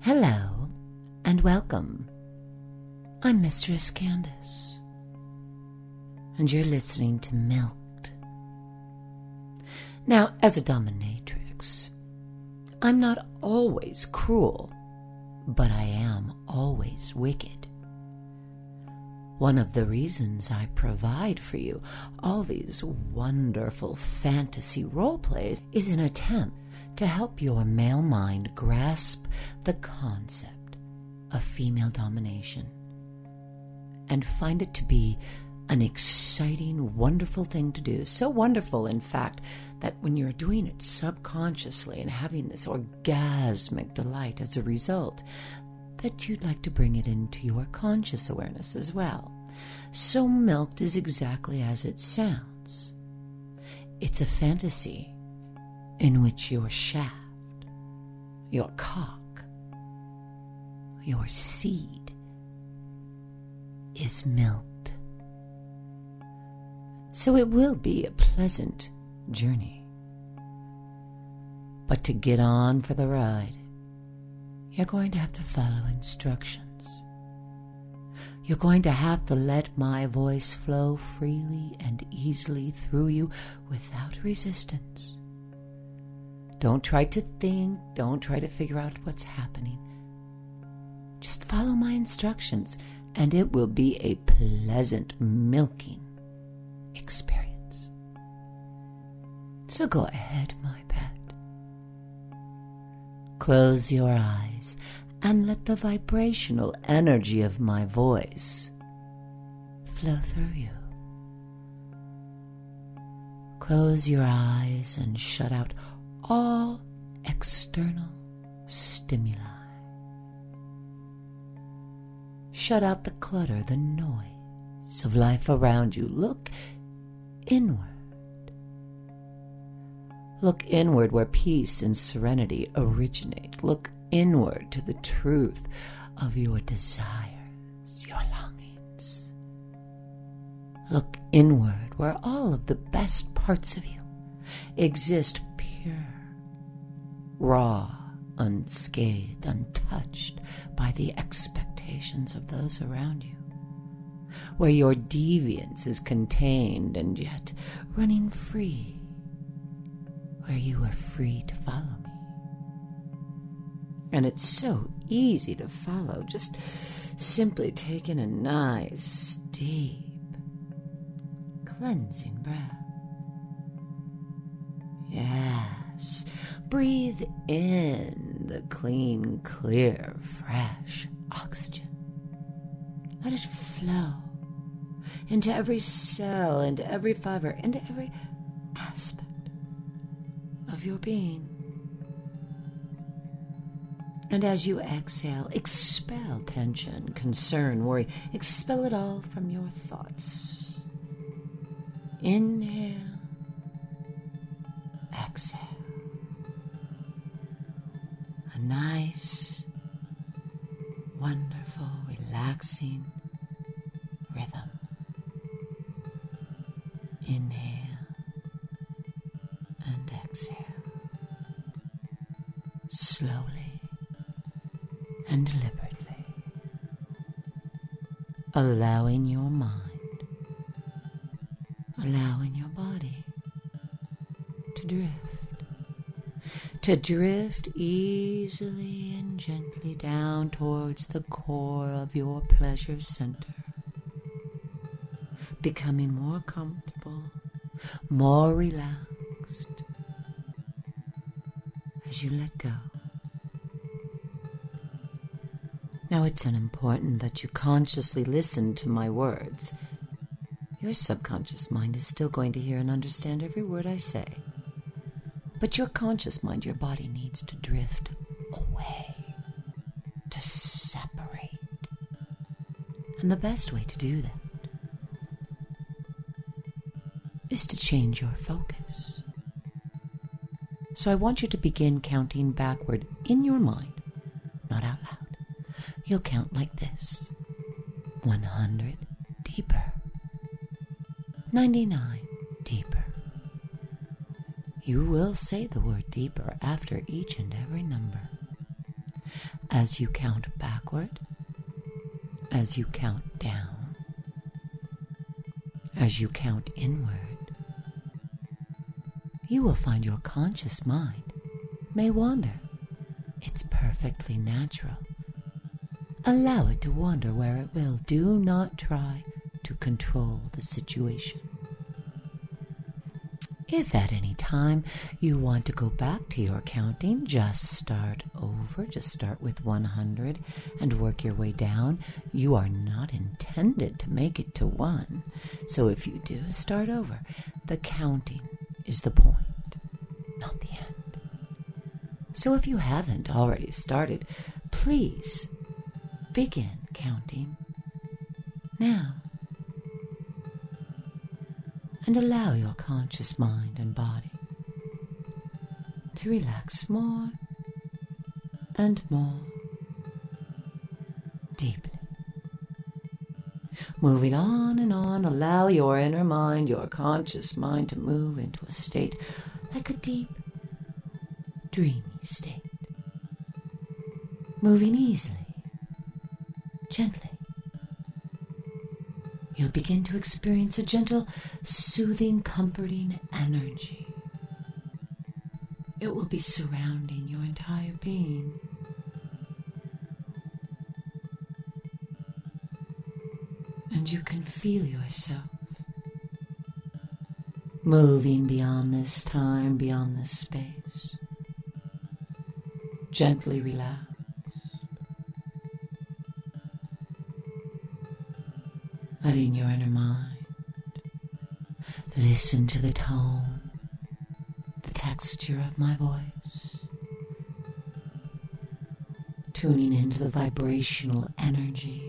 Hello and welcome. I'm Mistress Candace, and you're listening to Milked. Now, as a dominatrix, I'm not always cruel, but I am always wicked. One of the reasons I provide for you all these wonderful fantasy role plays is an attempt to help your male mind grasp the concept of female domination and find it to be an exciting, wonderful thing to do. So wonderful, in fact, that when you're doing it subconsciously and having this orgasmic delight as a result, that you'd like to bring it into your conscious awareness as well. So Milked is exactly as it sounds. It's a fantasy in which your shaft, your cock, your seed is milked. So it will be a pleasant journey. But to get on for the ride, you're going to have to follow instructions. You're going to have to let my voice flow freely and easily through you without resistance. Don't try to think, don't try to figure out what's happening. Just follow my instructions, and it will be a pleasant milking experience. So go ahead, my pet. Close your eyes and let the vibrational energy of my voice flow through you. Close your eyes and shut out all external stimuli. Shut out the clutter, the noise of life around you. Look inward. Look inward where peace and serenity originate. Look inward to the truth of your desires, your longings. Look inward where all of the best parts of you exist pure, raw, unscathed, untouched by the expectations of those around you, where your deviance is contained and yet running free, where you are free to follow me. And it's so easy to follow, just simply taking a nice, deep, cleansing breath. Yes, breathe in the clean, clear, fresh oxygen. Let it flow into every cell, into every fiber, into every aspect of your being. And as you exhale, expel tension, concern, worry. Expel it all from your thoughts. Inhale. Exhale. A nice, wonderful, relaxing rhythm. Inhale and exhale. Slowly and deliberately. Allowing your mind, allowing your body to drift easily and gently down towards the core of your pleasure center, becoming more comfortable, more relaxed as you let go. Now it's important that you consciously listen to my words. Your subconscious mind is still going to hear and understand every word I say. But your conscious mind, your body needs to drift away, to separate. And the best way to do that is to change your focus. So I want you to begin counting backward in your mind, not out loud. You'll count like this: 100 deeper, 99 deeper. You will say the word deeper after each and every number. as you count backward, as you count down, as you count inward. You will find your conscious mind may wander. It's perfectly natural. Allow it to wander where it will. Do not try to control the situation. If at any time you want to go back to your counting, just start over. Just start with 100 and work your way down. You are not intended to make it to 1. So if you do, start over. The counting is the point, not the end. So if you haven't already started, please begin counting now. And allow your conscious mind and body to relax more and more deeply. Moving on and on, allow your inner mind, your conscious mind, to move into a state like a deep, dreamy state. Moving easily, gently. You'll begin to experience a gentle, soothing, comforting energy. It will be surrounding your entire being. And you can feel yourself moving beyond this time, beyond this space. Gently relax. Letting your inner mind listen to the tone, the texture of my voice, tuning into the vibrational energy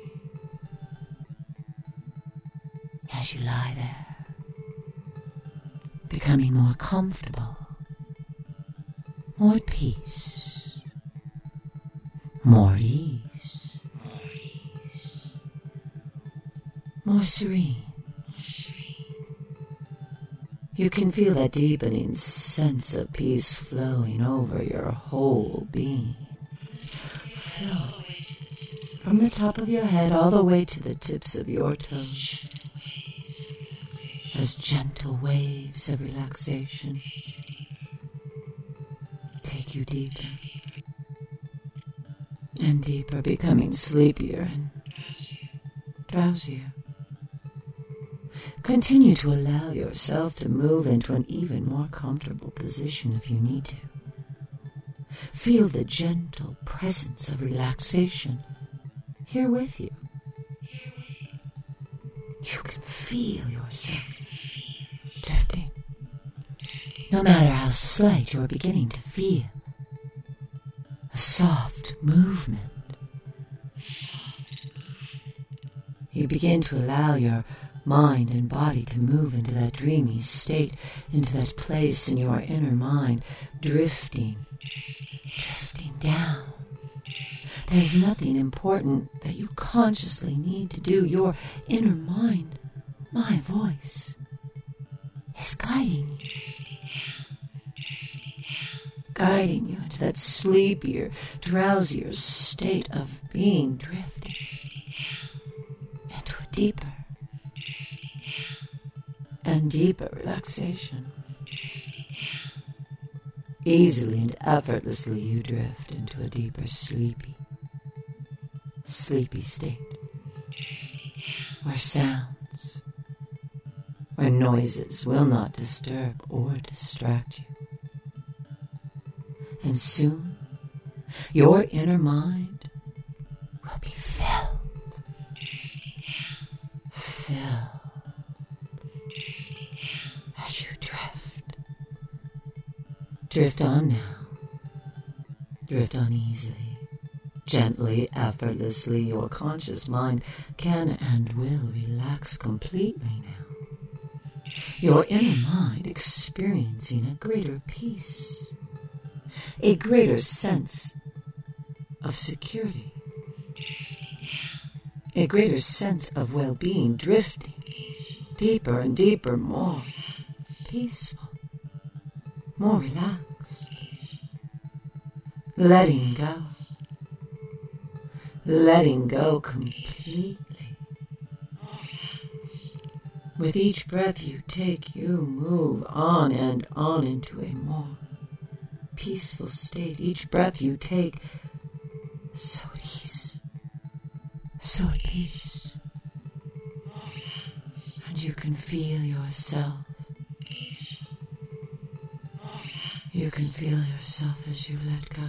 as you lie there, becoming more comfortable, more at peace, more at ease. More serene. You can feel that deepening sense of peace flowing over your whole being. Flow from the top of your head all the way to the tips of your toes as gentle waves of relaxation take you deeper and deeper, becoming sleepier and drowsier. Continue to allow yourself to move into an even more comfortable position if you need to. Feel the gentle presence of relaxation here with you. You can feel yourself drifting. No matter how slight, you're beginning to feel a soft movement. You begin to allow your mind and body to move into that dreamy state, into that place in your inner mind, drifting down. There's nothing important that you consciously need to do. Your inner mind, my voice, is guiding you into that sleepier, drowsier state of being, drifting into a deeper and deeper relaxation. Easily and effortlessly you drift into a deeper sleepy state where sounds, where noises will not disturb or distract you. And soon your inner mind will be filled as you drift. Drift on now. Drift on easily, gently, effortlessly. Your conscious mind can and will relax completely now. Your inner mind experiencing a greater peace, a greater sense of security, a greater sense of well-being, drifting deeper and deeper, more peaceful, more relaxed, letting go letting go completely. With each breath you take, you move on and on into a more peaceful state. Each breath you take, so at ease, so at peace. And you can feel yourself. You can feel yourself as you let go.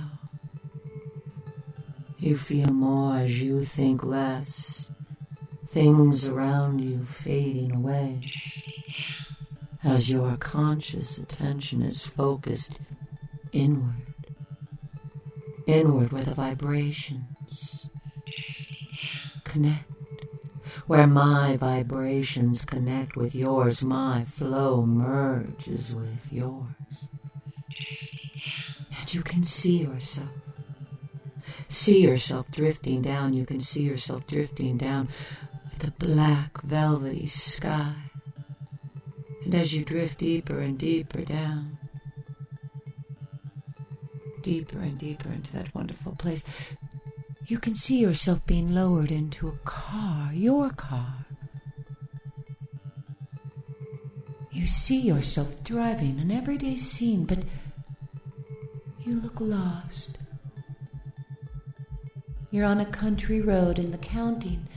You feel more as you think less. Things around you fading away. As your conscious attention is focused inward. Inward where the vibrations connect. Where my vibrations connect with yours, my flow merges with yours. And you can see yourself. See yourself drifting down. You can see yourself drifting down with the black, velvety sky. And as you drift deeper and deeper down, deeper and deeper into that wonderful place, you can see yourself being lowered into a car, your car. You see yourself driving an everyday scene, but you look lost. You're on a country road and the counting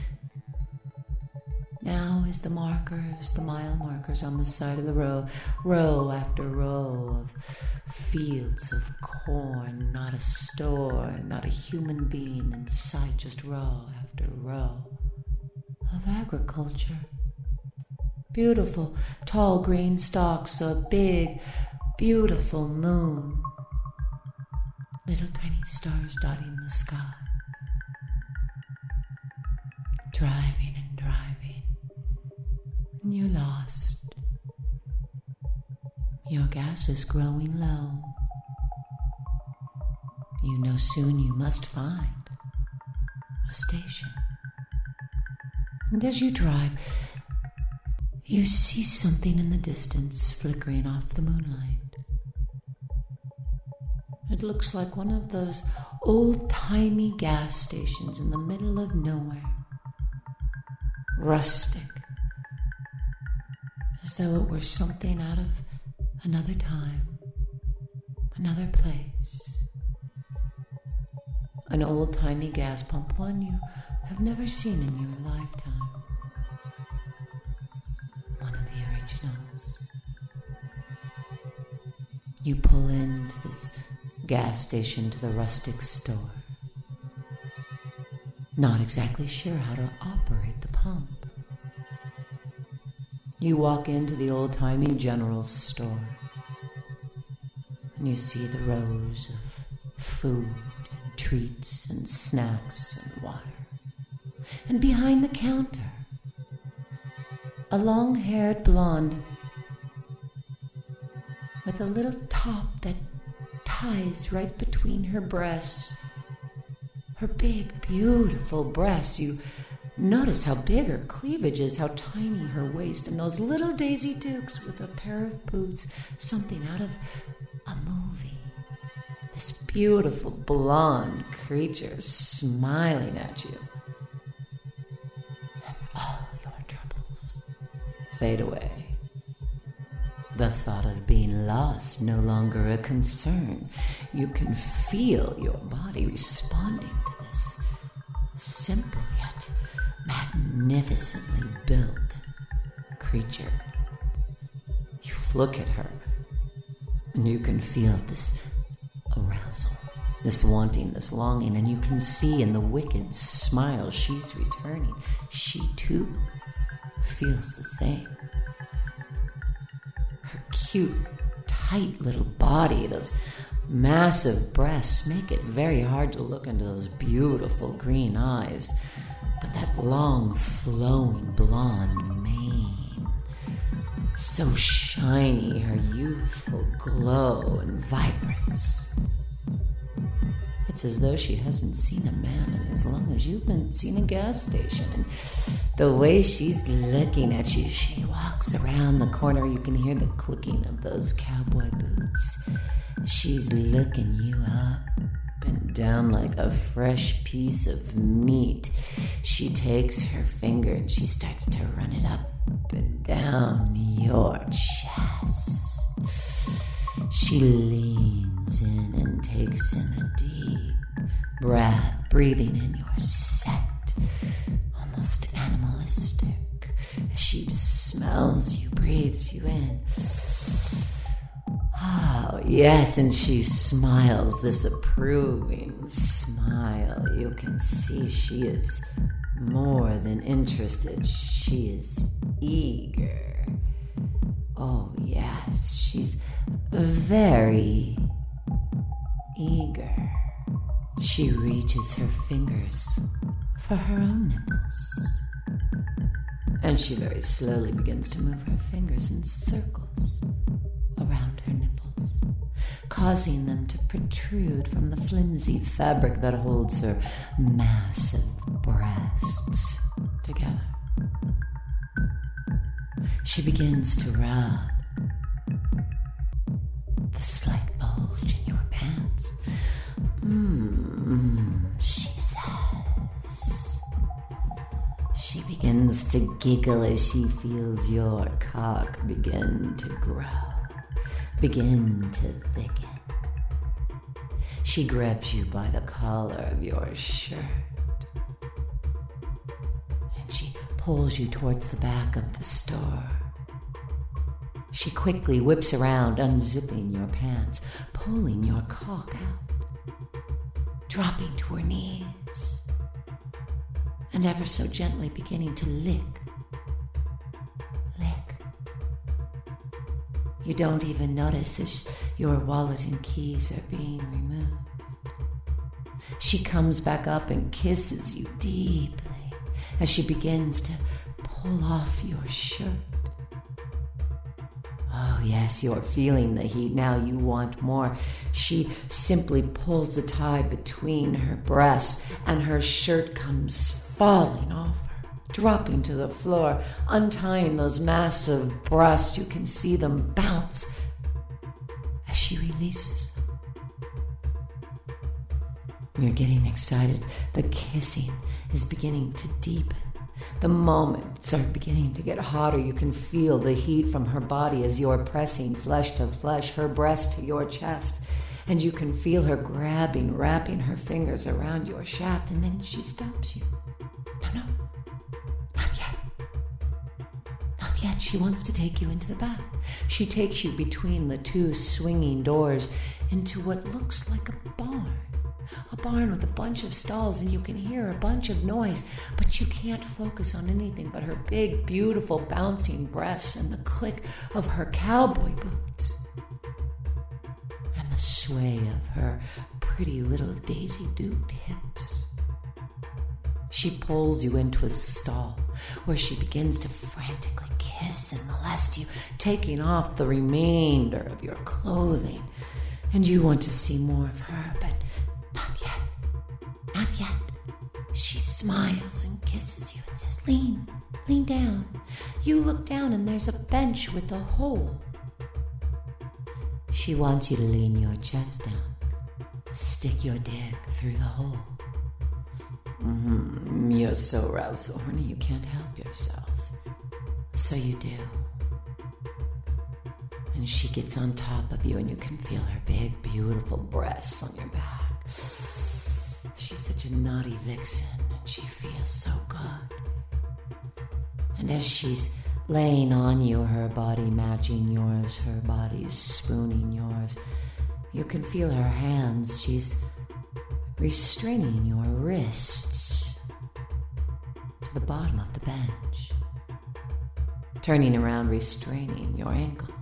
now is the markers, the mile markers on the side of the road, row after row of fields of corn, not a store, not a human being in sight, just row after row of agriculture. Beautiful, tall green stalks, a big, beautiful moon. Little tiny stars dotting the sky. Driving and driving. And you're lost. Your gas is growing low. You know soon you must find a station. And as you drive, you see something in the distance flickering off the moonlight. It looks like one of those old-timey gas stations in the middle of nowhere. Rustic. As though it were something out of another time, another place. An old-timey gas pump, one you have never seen in your lifetime. One of the originals. You pull into this gas station to the rustic store. Not exactly sure how to operate the pump. You walk into the old-timey general store and you see the rows of food and treats and snacks and water. And behind the counter, a long-haired blonde with a little top that ties right between her breasts. Her big, beautiful breasts. You notice how big her cleavage is, how tiny her waist, and those little Daisy Dukes with a pair of boots, something out of a movie. This beautiful blonde creature smiling at you. And all your troubles fade away. The thought of being lost no longer a concern. You can feel your body responding to this simple yet magnificently built creature. You look at her and you can feel this arousal, this wanting, this longing, and you can see in the wicked smile she's returning, she too feels the same. Her cute, tight little body, those massive breasts make it very hard to look into those beautiful green eyes. But that long, flowing blonde mane, so shiny, her youthful glow and vibrance. It's as though she hasn't seen a man in as long as you've been seen a gas station. And the way she's looking at you, she walks around the corner. You can hear the clicking of those cowboy boots. She's looking you up and down like a fresh piece of meat. She takes her finger and she starts to run it up and down your chest. She leans in and takes in a deep breath, breathing in your set, almost animalistic. As she smells you, breathes you in. Oh, yes, and she smiles, this approving smile. You can see she is more than interested. She is eager. Oh, yes, she's very eager. She reaches her fingers for her own nipples. And she very slowly begins to move her fingers in circles around her nipples, causing them to protrude from the flimsy fabric that holds her massive breasts together. She begins to rub the slight bulge in your pants. She says. She begins to giggle as she feels your cock begin to grow, begin to thicken. She grabs you by the collar of your shirt, and she pulls you towards the back of the store. She quickly whips around, unzipping your pants, pulling your cock out, dropping to her knees, and ever so gently beginning to lick. You don't even notice as your wallet and keys are being removed. She comes back up and kisses you deeply as she begins to pull off your shirt. Oh, yes, you're feeling the heat. Now you want more. She simply pulls the tie between her breasts, and her shirt comes falling off her, dropping to the floor, untying those massive breasts. You can see them bounce as she releases them. You're getting excited. The kissing is beginning to deepen. The moments are beginning to get hotter. You can feel the heat from her body as you're pressing flesh to flesh, her breast to your chest. And you can feel her grabbing, wrapping her fingers around your shaft, and then she stops you. No, not yet. Not yet. She wants to take you into the back. She takes you between the two swinging doors into what looks like a barn. A barn with a bunch of stalls, and you can hear a bunch of noise, but you can't focus on anything but her big, beautiful, bouncing breasts and the click of her cowboy boots and the sway of her pretty little daisy-duked hips. She pulls you into a stall where she begins to frantically kiss and molest you, taking off the remainder of your clothing. And you want to see more of her, but not yet. Not yet. She smiles and kisses you and says, lean down. You look down and there's a bench with a hole. She wants you to lean your chest down. Stick your dick through the hole. You're so roused, so horny you can't help yourself. So you do. And she gets on top of you and you can feel her big, beautiful breasts on your back. She's such a naughty vixen, and she feels so good. And as she's laying on you, her body matching yours, her body spooning yours, you can feel her hands. She's restraining your wrists to the bottom of the bench, turning around, restraining your ankles.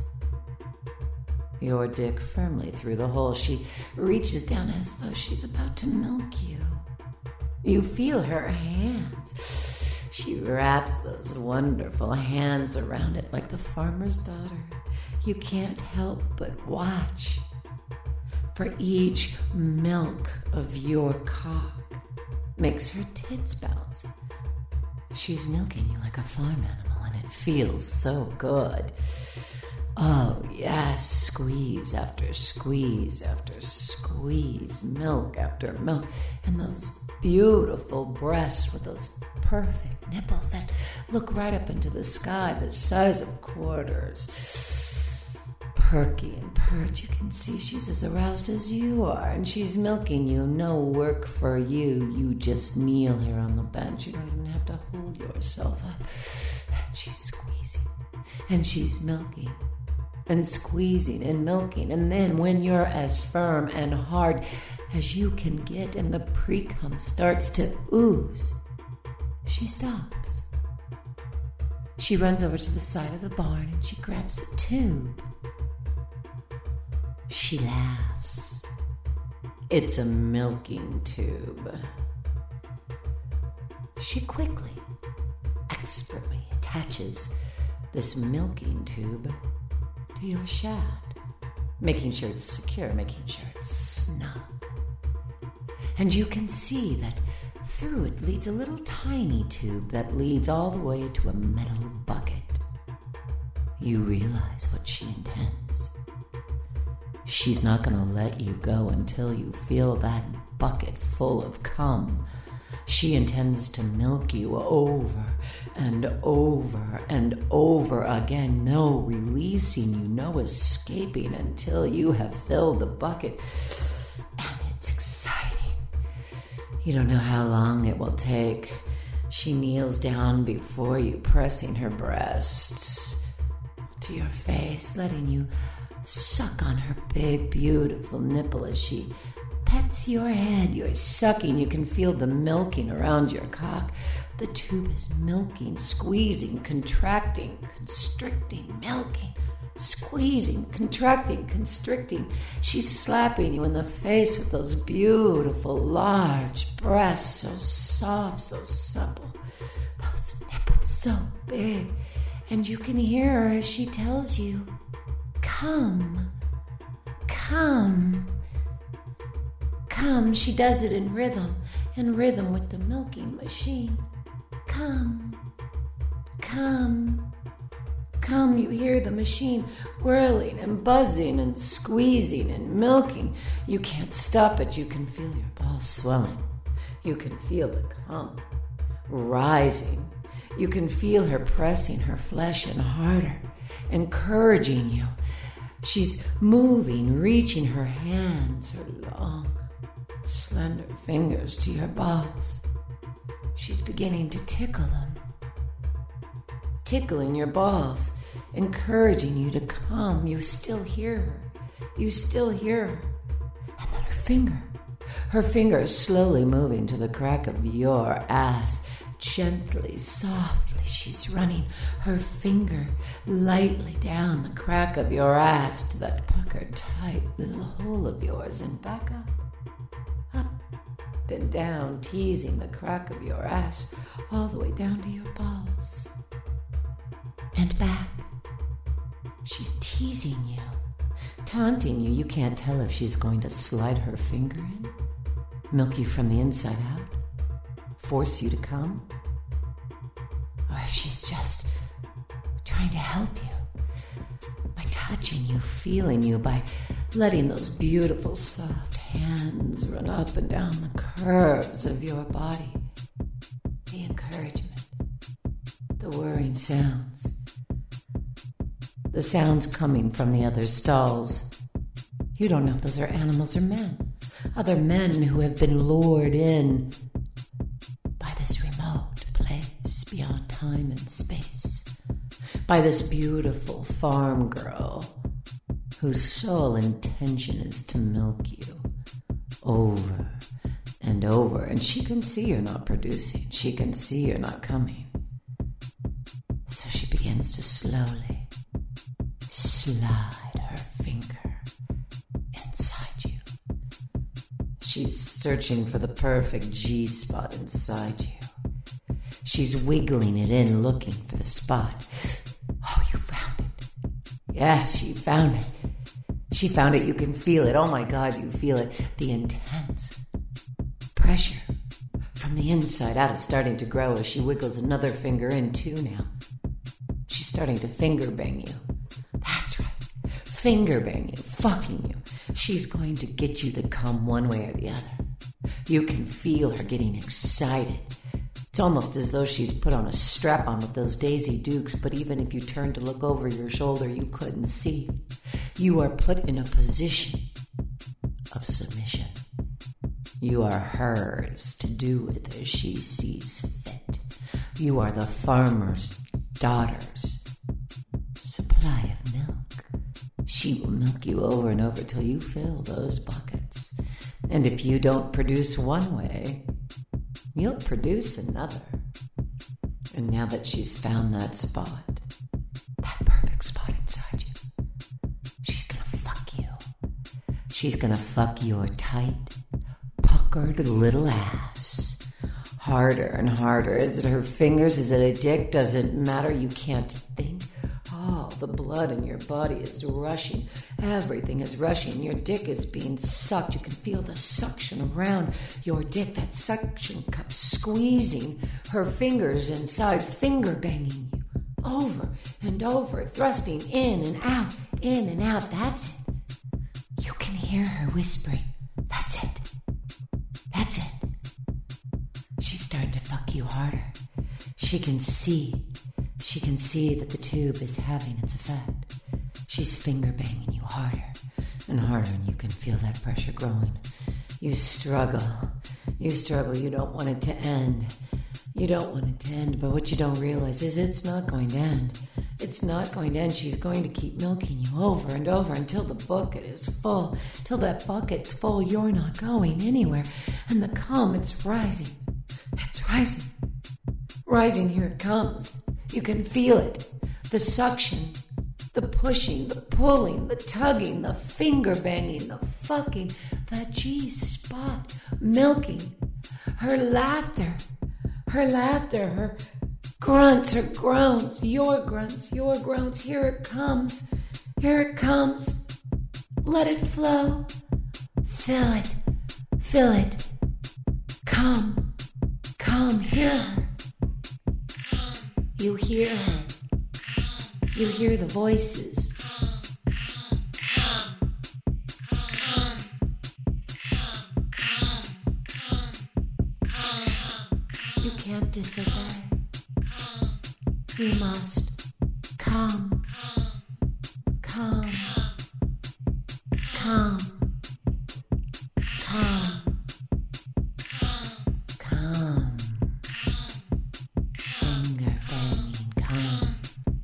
Your dick firmly through the hole. She reaches down as though she's about to milk you. You feel her hands. She wraps those wonderful hands around it like the farmer's daughter. You can't help but watch. For each milk of your cock makes her tits bounce. She's milking you like a farm animal, and it feels so good. Oh, yes, squeeze after squeeze after squeeze, milk after milk, and those beautiful breasts with those perfect nipples that look right up into the sky, the size of quarters. Perky and pert, you can see she's as aroused as you are, and she's milking you. No work for you. You just kneel here on the bench. You don't even have to hold yourself up. And she's squeezing, and she's milking, and squeezing and milking. And then when you're as firm and hard as you can get and the pre-cum starts to ooze, she stops. She runs over to the side of the barn and she grabs a tube. She laughs. It's a milking tube. She quickly, expertly attaches this milking tube to your shaft, making sure it's secure, making sure it's snug. And you can see that through it leads a little tiny tube that leads all the way to a metal bucket. You realize what she intends. She's not going to let you go until you feel that bucket full of cum. She intends to milk you over and over and over again. No releasing you, no escaping until you have filled the bucket. And it's exciting. You don't know how long it will take. She kneels down before you, pressing her breasts to your face, letting you suck on her big, beautiful nipple as she pets your head. You're sucking. You can feel the milking around your cock. The tube is milking, squeezing, contracting, constricting, milking, squeezing, contracting, constricting. She's slapping you in the face with those beautiful, large breasts, so soft, so supple. Those nipples so big. And you can hear her as she tells you, come, come, come. She does it in rhythm with the milking machine. Come, come, come. You hear the machine whirling and buzzing and squeezing and milking. You can't stop it. You can feel your balls swelling. You can feel the cum rising. You can feel her pressing her flesh in harder, encouraging you. She's moving, reaching her hands, her long, slender fingers to your balls. She's beginning to tickle them, tickling your balls, encouraging you to come. You still hear her. You still hear her. And then her finger is slowly moving to the crack of your ass. Gently, softly, she's running her finger lightly down the crack of your ass to that puckered, tight little hole of yours, and back up and down, teasing the crack of your ass all the way down to your balls. And back. She's teasing you, taunting you. You can't tell if she's going to slide her finger in, milk you from the inside out, force you to come, or if she's just trying to help you by touching you, feeling you, by letting those beautiful soft hands run up and down the curves of your body. The encouragement, the whirring sounds, the sounds coming from the other stalls. You don't know if those are animals or men, other men who have been lured in by this remote place beyond time and space, by this beautiful farm girl whose sole intention is to milk you over and over. And she can see you're not producing. She can see you're not coming. So she begins to slowly slide her finger inside you. She's searching for the perfect G-spot inside you. She's wiggling it in, looking for the spot. Oh, you found it. Yes, she found it. She found it. You can feel it. Oh my God, you feel it. The intense pressure from the inside out is starting to grow as she wiggles another finger in too now. She's starting to finger bang you. That's right. finger bang you, fucking you. She's going to get you to come one way or the other. You can feel her getting excited. It's almost as though she's put on a strap-on with those Daisy Dukes, but even if you turned to look over your shoulder, you couldn't see. You are put in a position of submission. You are hers to do with as she sees fit. You are the farmer's daughter's supply of milk. She will milk you over and over till you fill those buckets. And if you don't produce one way, you'll produce another. And now that she's found that spot, that perfect spot inside you, she's gonna fuck you. She's gonna fuck your tight, puckered little ass. Harder and harder. Is it her fingers? Is it a dick? Doesn't matter. You can't think. Oh, the blood in your body is rushing. Everything is rushing. Your dick is being sucked. You can feel the suction around your dick. That suction cup squeezing her fingers inside, finger banging you over and over, thrusting in and out, in and out. That's it. You can hear her whispering. That's it. That's it. She's starting to fuck you harder. She can see that the tube is having its effect. She's finger banging you harder and harder, and you can feel that pressure growing. You struggle. You don't want it to end. But what you don't realize is it's not going to end. It's not going to end. She's going to keep milking you over and over until the bucket is full. Till that bucket's full, you're not going anywhere. And the cum, it's rising. It's rising. Rising, here it comes. You can feel it. The suction, the pushing, the pulling, the tugging, the finger banging, the fucking, the G-spot, milking. Her laughter, her grunts, her groans, your groans. Here it comes. Let it flow. Fill it. Come, hear her. You hear her. You hear the voices. You can't disobey. You must come. Finger banging, come.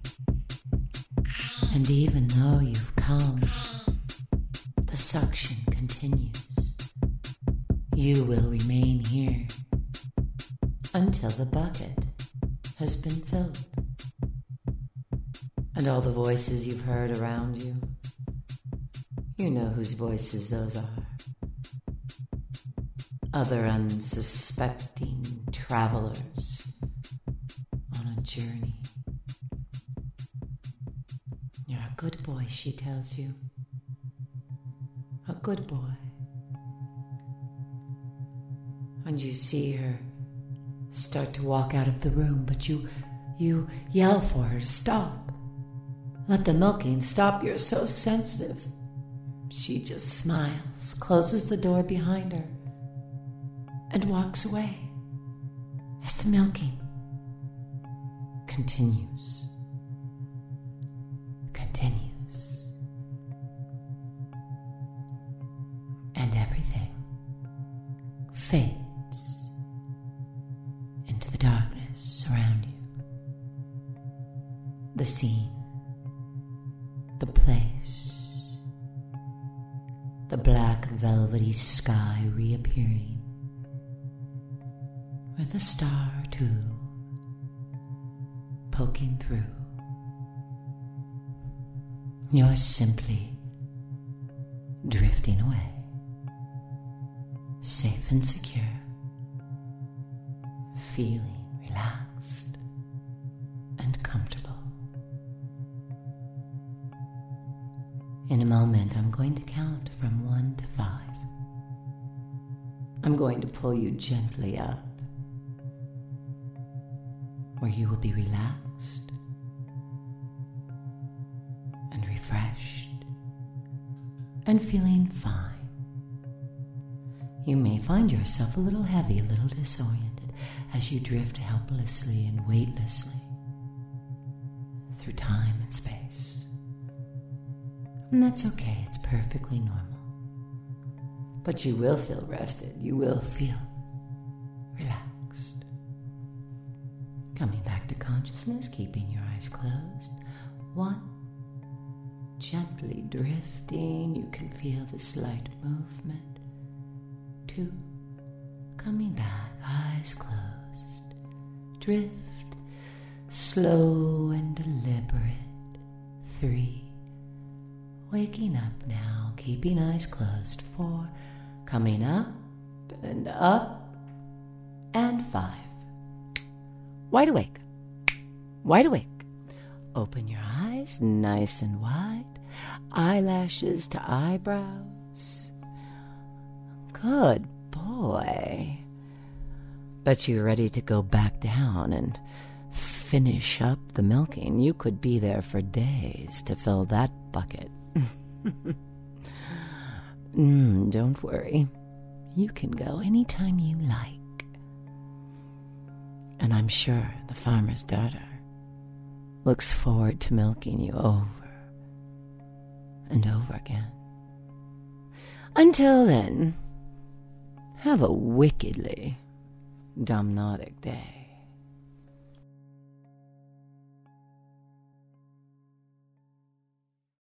And even though you've come, the suction continues. You will remain here until the bucket has been filled. And all the voices you've heard around you, you know whose voices those are. Other unsuspecting travelers on a journey. You're a good boy, she tells you. A good boy. And you see her start to walk out of the room, but you yell for her to stop. Let the milking stop. You're so sensitive. She just smiles, closes the door behind her, and walks away as the milking continues. And everything fades into the darkness around you. The scene, the place, the black velvety sky reappearing with a star or two poking through. You're simply drifting away, safe and secure, feeling relaxed and comfortable. In a moment, I'm going to count from 1 to 5. I'm going to pull you gently up, where you will be relaxed and refreshed and feeling fine. You may find yourself a little heavy, a little disoriented as you drift helplessly and weightlessly through time and space. And that's okay, it's perfectly normal. But you will feel rested, you will feel relaxed. Coming back to consciousness, keeping your eyes closed. 1, gently drifting, you can feel the slight movement. 2, coming back, eyes closed. Drift, slow and deliberate. 3, waking up now, keeping eyes closed. 4, coming up and up. And 5, wide awake, wide awake. Open your eyes nice and wide, eyelashes to eyebrows. Good boy. Bet you're ready to go back down and finish up the milking. You could be there for days to fill that bucket. Don't worry. You can go anytime you like. And I'm sure the farmer's daughter looks forward to milking you over and over again. Until then, have a wickedly domnotic day.